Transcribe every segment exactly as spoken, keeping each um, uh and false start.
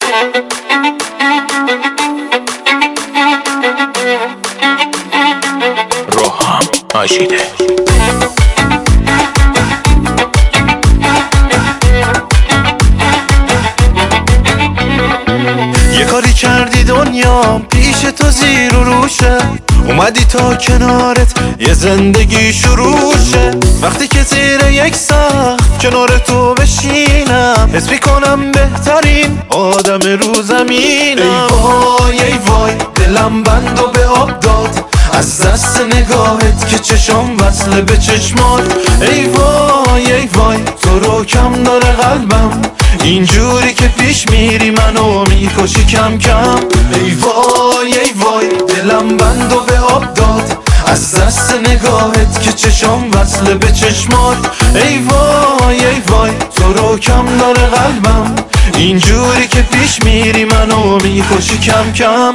روحم آشیده. یه کاری کردی دنیا پیش تو زیر و روشه، اومدی تا کنارت یه زندگی شروع شه. وقتی که زیر یک سقف کنار تو بشینم، حس میکنم بهترین آدم رو زمینم. ای وای ای وای دلم بند و به آب داد از دست نگاهت که چشم وصله به چشمات. ای وای ای وای تو رو کم داره قلبم، اینجوری که پیش میری منو میکشی کم کم. ای وای ای وای دلم بند و به آب داد از دست نگاهت که چشم وصله به چشمات. ای وای ای وای تو رو کم داره قلبم، اینجوری که پیش میری منو میکشی کم کم.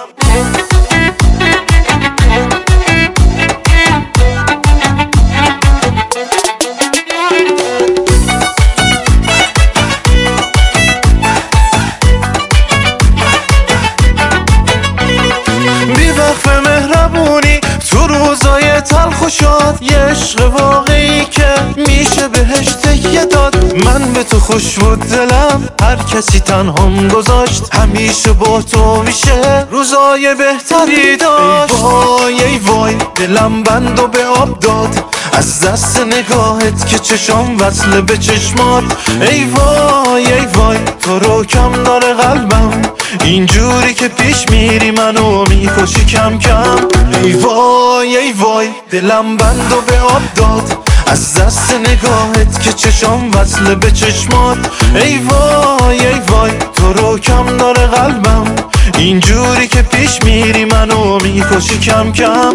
تلخ و شاد یه عشق واقعی که میشه بهش تکیه داد. من به تو خوش بود دلم، هر کسی تنهام گذاشت، همیشه با تو میشه روزای بهتری داشت. ای وای ای وای دلم بند و به آب داد از دست نگاهت که چشم وصله به چشمات. ای وای ای وای تو رو کم داره قلبم، اینجوری که پیش میری منو میکشی کم کم. ای وای ای وای دلم بند و به آب داد از دست نگاهت که چشم وصله به چشمات. ای وای ای وای تو رو کم داره قلبم، اینجوری که پیش میری منو میکشی کم کم.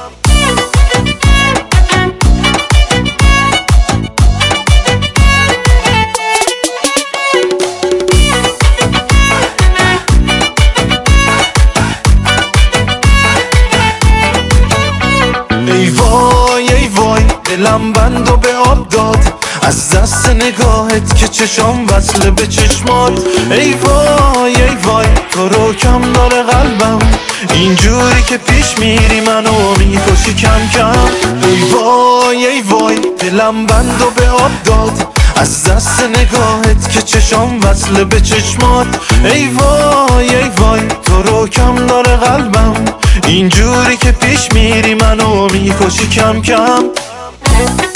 ای وای ای وای دلم بند و به آب داد از دست نگاهت که چشم وصله به چشمات. ای وای ای وای تو رو کم داره قلبم، اینجوری که پیش میری منو میکشی کم کم. ای وای ای وای دلم بند و به آب داد از دست نگاهت که چشم وصله به چشمات. ای وای ای وای تو رو کم داره قلبم، اینجوری که پیش میری منو میکشی کم کم.